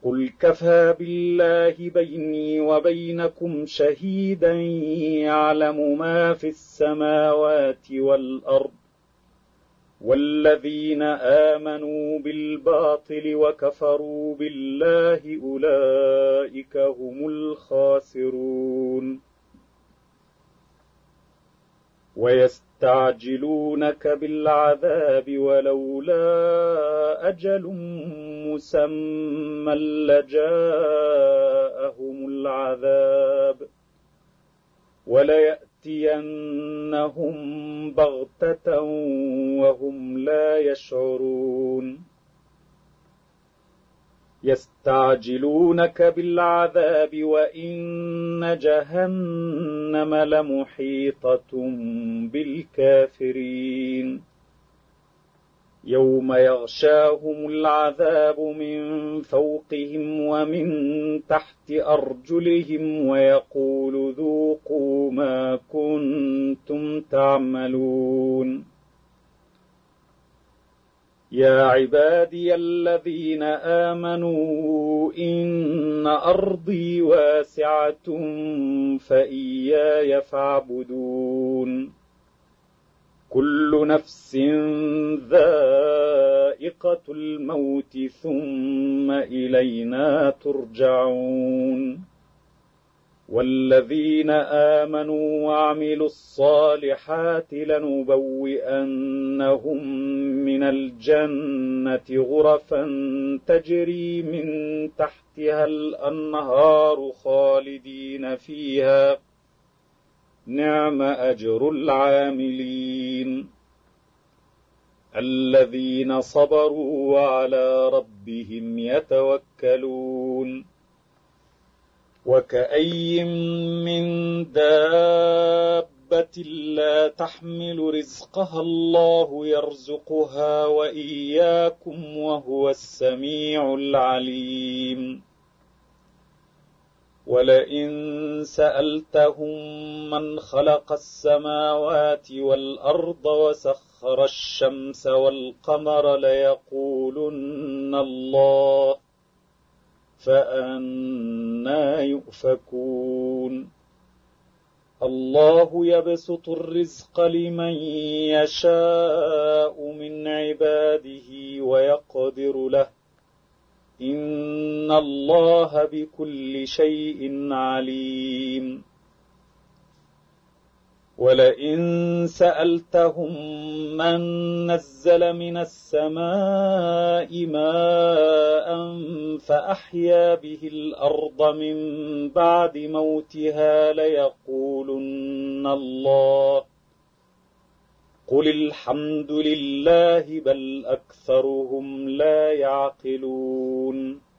قل كفى بالله بيني وبينكم شهيدا يعلم ما في السماوات والأرض والذين آمنوا بالباطل وكفروا بالله أولئك هم الخاسرون ويستعجلونك بالعذاب ولولا أجل مسمى لجاءهم العذاب وليأتينهم بغتة وهم لا يشعرون يستعجلونك بالعذاب وإن جهنم لمحيطة بالكافرين يوم يغشاهم العذاب من فوقهم ومن تحت أرجلهم ويقول ذوقوا ما كنتم تعملون يا عبادي الذين آمنوا إن أرضي واسعة فإياي فاعبدون كل نفس ذائقة الموت ثم إلينا ترجعون والذين آمنوا وعملوا الصالحات لنبوئنهم من الجنة غرفا تجري من تحتها الأنهار خالدين فيها نعم أجر العاملين الذين صبروا وعلى ربهم يتوكلون وكأي من دابة لا تحمل رزقها الله يرزقها وإياكم وهو السميع العليم ولئن سألتهم من خلق السماوات والأرض وسخر الشمس والقمر ليقولن الله فأنى يؤفكون الله يبسط الرزق لمن يشاء من عباده ويقدر له إن الله بكل شيء عليم ولئن سألتهم من نزل من السماء ماء فأحيا به الأرض من بعد موتها ليقولن الله قل الحمد لله بل أكثرهم لا يعقلون